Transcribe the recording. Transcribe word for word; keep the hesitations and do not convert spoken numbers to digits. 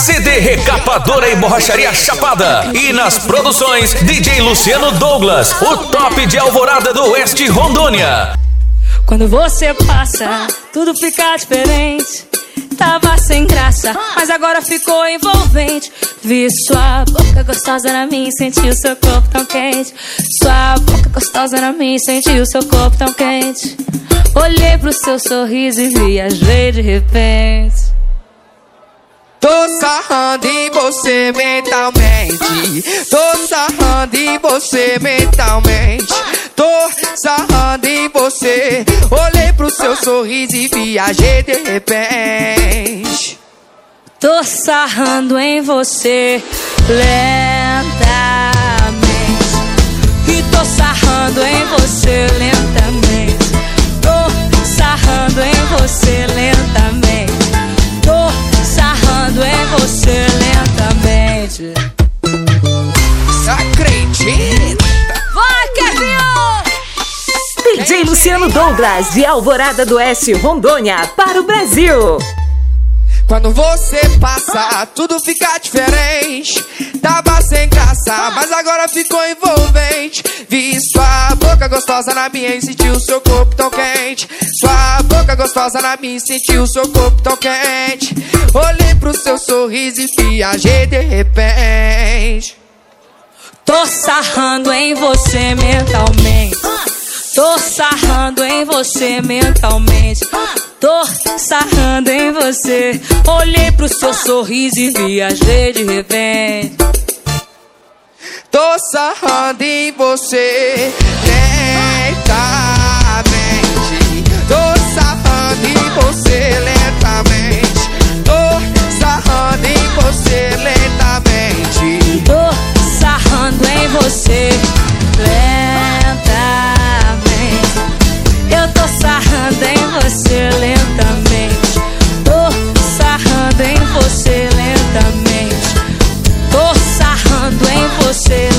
C D Recapadora e Borracharia Chapada. E nas produções, D J Luciano Douglas, o top de Alvorada do Oeste, Rondônia. Quando você passa, tudo fica diferente. Tava sem graça, mas agora ficou envolvente. Vi sua boca gostosa na minha e senti o seu corpo tão quente. Sua boca gostosa na minha e senti o seu corpo tão quente. Olhei pro seu sorriso e viajei de repente. Tô sarrando em você mentalmente. Tô sarrando em você mentalmente. Tô sarrando em você. Olhei pro seu sorriso e viajei de repente. Tô sarrando em você lentamente. E tô sarrando em você lentamente. Tô sarrando em você lentamente. Tô sarrando em você lentamente. Acredita? Vai, Kevinho! D J Luciano Douglas, de Alvorada do Oeste, Rondônia, para o Brasil. Quando você passa, tudo fica diferente. Tava sem graça, mas agora ficou envolvente. Vi sua boca gostosa na minha e senti o seu corpo tão quente. Sua boca gostosa na minha e senti o seu corpo tão quente. Olhei pro seu sorriso e viajei de repente. Tô sarrando em você mentalmente. Tô sarrando em você mentalmente. Tô sarrando em você. Olhei pro seu sorriso e viajei de repente. Tô sarrando em você lentamente. Tô sarrando em você lentamente. Tô sarrando em você lentamente. Tô sarrando em você lentamente. Eu tô sarrando em você lentamente. Tô sarrando em você lentamente. Tô sarrando em você